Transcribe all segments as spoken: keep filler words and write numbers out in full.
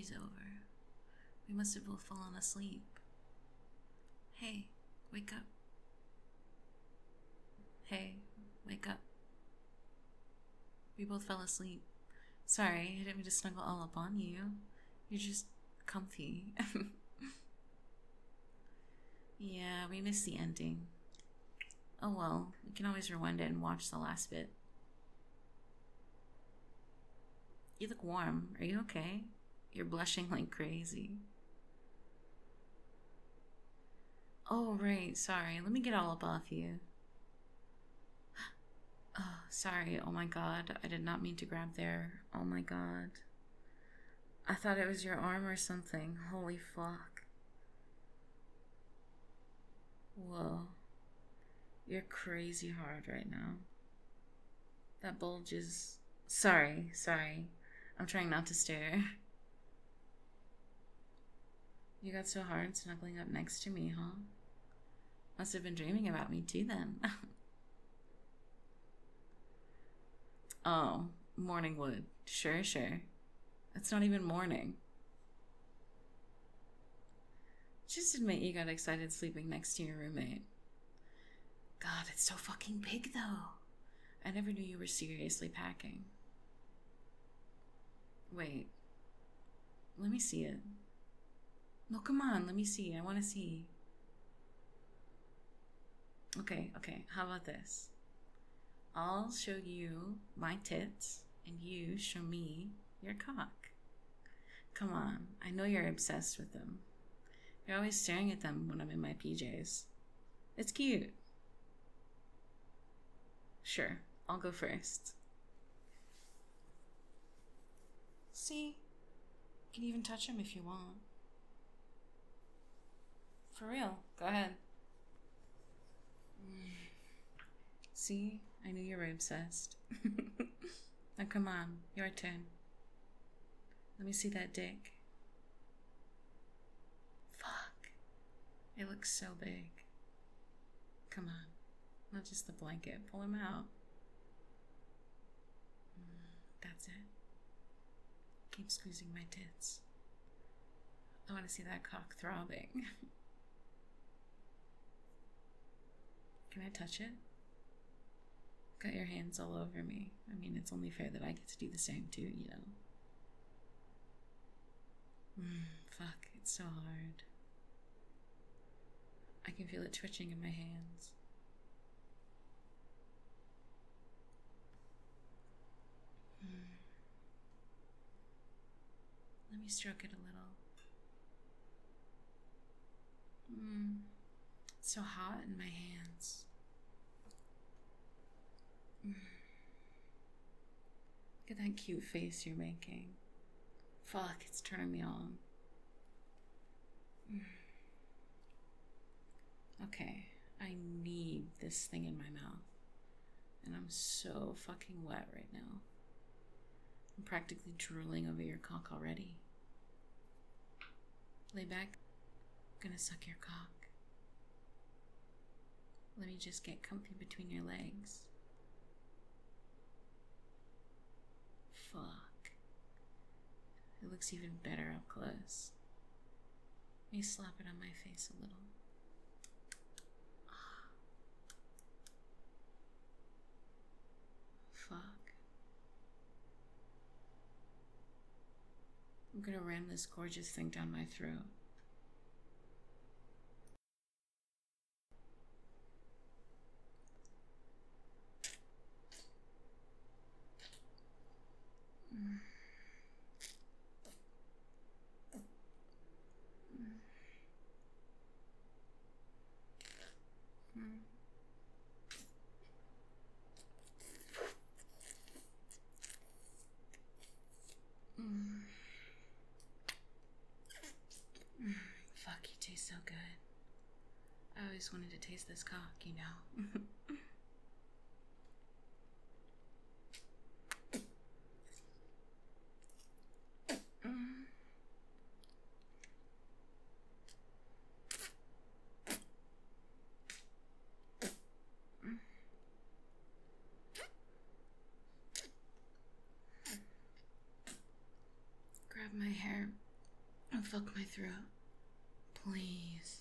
party's over. We must have both fallen asleep. Hey, wake up. Hey, wake up. We both fell asleep. Sorry, I didn't mean to snuggle all up on you. You're just comfy. Yeah, we missed the ending. Oh well, we can always rewind it and watch the last bit. You look warm. Are you okay? You're blushing like crazy. Oh, right, sorry. Let me get all up off you. Oh, sorry. Oh my god. I did not mean to grab there. Oh my god. I thought it was your arm or something. Holy fuck. Whoa. You're crazy hard right now. That bulge is... Sorry, sorry. I'm trying not to stare. You got so hard snuggling up next to me, huh? Must have been dreaming about me too then. Oh, morning wood. Sure, sure. It's not even morning. Just admit you got excited sleeping next to your roommate. God, it's so fucking big though. I never knew you were seriously packing. Wait. Let me see it. No, come on, let me see. I want to see. Okay, okay, how about this? I'll show you my tits, and you show me your cock. Come on, I know you're obsessed with them. You're always staring at them when I'm in my P Js. It's cute. Sure, I'll go first. See? You can even touch them if you want. For real, go ahead. See? I knew you were obsessed. Now come on, your turn. Let me see that dick. Fuck. It looks so big. Come on. Not just the blanket. Pull him out. Mm, that's it. Keep squeezing my tits. I want to see that cock throbbing. Can I touch it? Got your hands all over me. I mean, it's only fair that I get to do the same too, you know. Mm, fuck, it's so hard. I can feel it twitching in my hands. Mm. Let me stroke it a little. Mm. It's so hot in my hands. Mm. Look at that cute face you're making. Fuck, it's turning me on. Mm. Okay, I need this thing in my mouth. And I'm so fucking wet right now. I'm practically drooling over your cock already. Lay back. I'm gonna suck your cock. Let me just get comfy between your legs. Fuck. It looks even better up close. Let me slap it on my face a little. Fuck. I'm gonna ram this gorgeous thing down my throat. Mm. Mm. Mm. Mm. Fuck, you taste so good. I always wanted to taste this cock, you know. Mm. Grab my hair And fuck my throat. Please.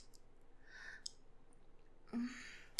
Mm.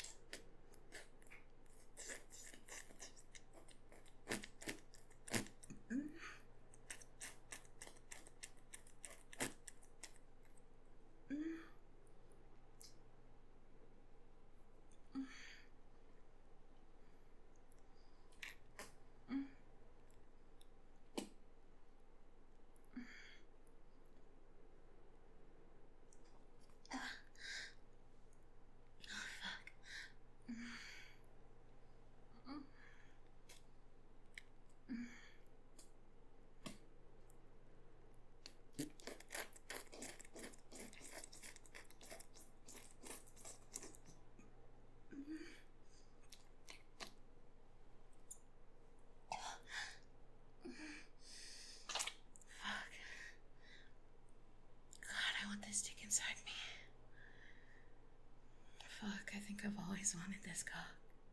Stick inside me. Fuck, I think I've always wanted this cock.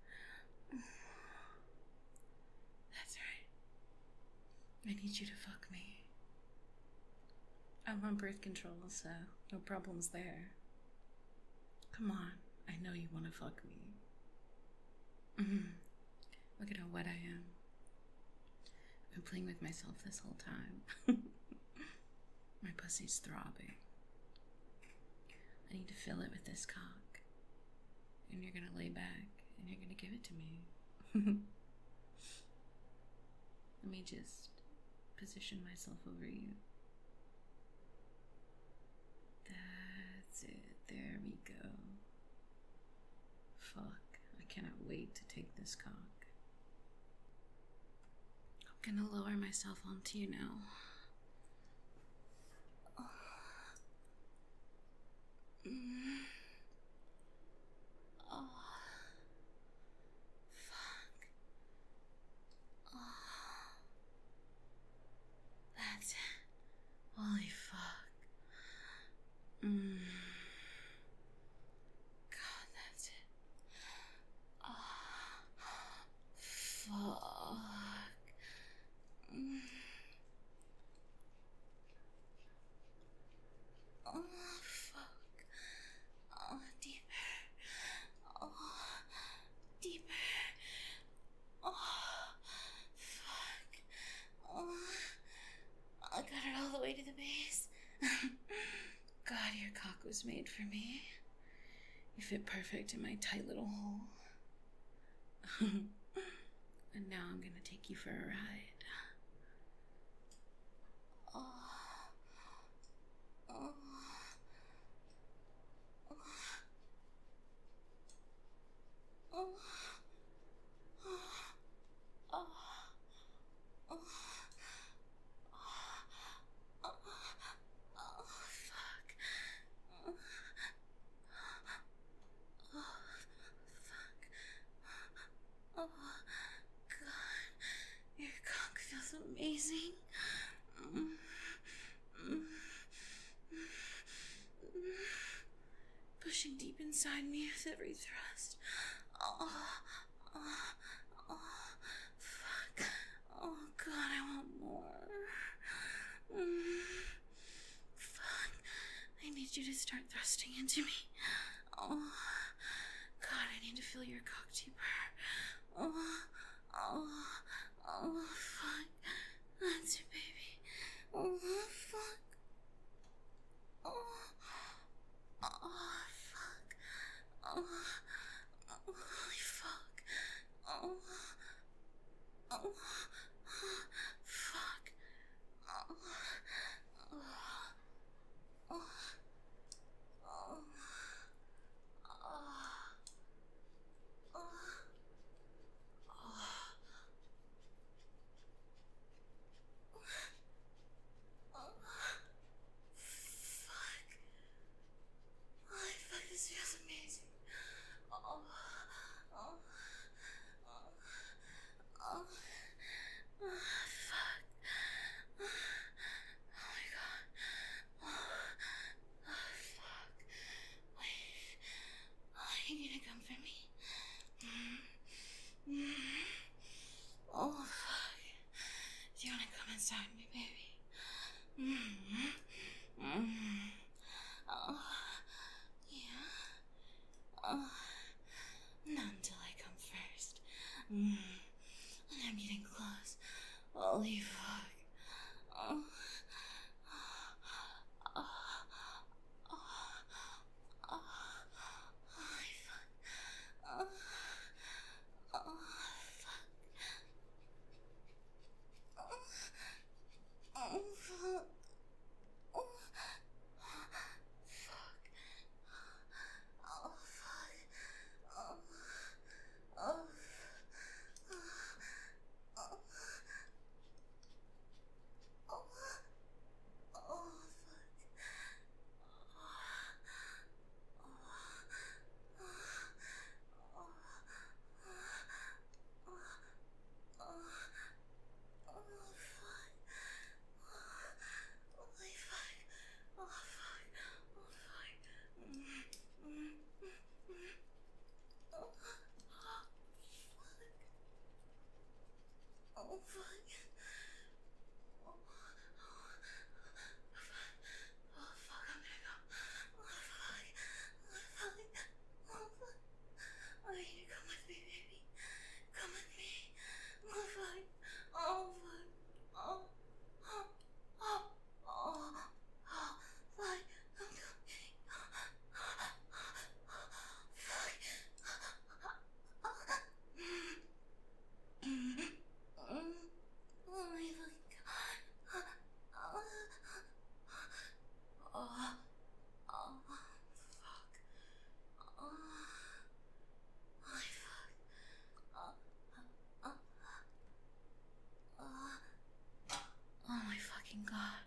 That's right. I need you to fuck me. I'm on birth control, so no problems there. Come on, I know you want to fuck me. Mm-hmm. Look at how wet I am. I've been playing with myself this whole time. My pussy's throbbing. I need to fill it with this cock. And you're gonna lay back and you're gonna give it to me. Let me just position myself over you. That's it. There we go. Fuck. I cannot wait to take this cock. I'm gonna lower myself onto you now. Mm. Oh. Fuck. Oh. That's it. Holy fuck. Mm. God, that's it. Oh. Fuck. Mm. Oh. Oh, deeper. Oh, deeper. Oh, fuck. Oh, I got it all the way to the base. God, your cock was made for me. You fit perfect in my tight little hole. And now I'm gonna take you for a ride. Oh. Oh. Oh, oh, oh, oh, oh, oh, fuck. Oh, oh, fuck. Oh, God. Your cock feels amazing. Mm, mm, mm. Pushing deep inside me with every thrust. Oh, oh, oh, fuck. Oh, God, I want more. Mm, fuck. I need you to start thrusting into me. Oh, God, I need to feel your cock deeper. Oh, oh, oh, fuck. That's it, baby. Oh, fuck. Oh, oh, fuck. Oh, holy fuck. Oh, oh, fuck. Oh, oh, oh, oh, oh, oh, oh, fuck. Holy fuck, this feels amazing. Oh, oh, oh, oh, oh, fuck. Oh my God. Oh, oh fuck. Wait. Oh, you need to come for me. Mm. Mm. Oh, fuck. Do you want to come inside me, baby? Mm. Mm. Mm. I'm getting close. Holy fuck. Oh. Oh. Oh. Oh. Holy fuck. Oh. Oh. Fuck. Oh. Oh. Fuck. Oh. Fuck. Oh. Fuck. Oh. Oh. Oh. Oh. Oh. Oh fuck. Oh fuck, I'm gonna go. Oh fuck. Oh fuck. Oh fuck. I need you to come with me, baby. Come with me. Oh fuck. Oh fuck. Oh. Oh. Oh. Oh. Oh. Fuck. I'm coming. Fuck. Oh my fucking god. Oh. Oh. Oh. Fuck. Oh. My fuck. Oh. Oh. Oh. Oh my fucking god.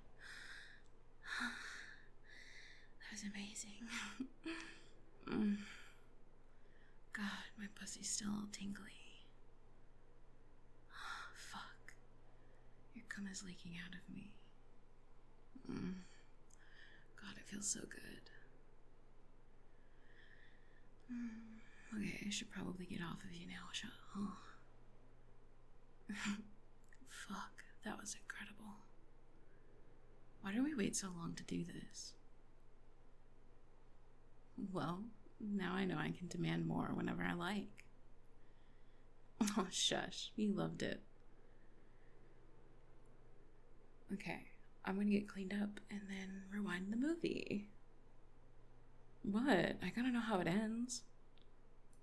That was amazing. mm. God, my pussy's still all tingly. Fuck. Your cum is leaking out of me. Mm. God, it feels so good. Mm. Okay, I should probably get off of you now, shut huh? Fuck, that was incredible. Why did we wait so long to do this? Well, now I know I can demand more whenever I like. Oh, shush. You loved it. Okay, I'm gonna get cleaned up and then rewind the movie. What? I gotta know how it ends.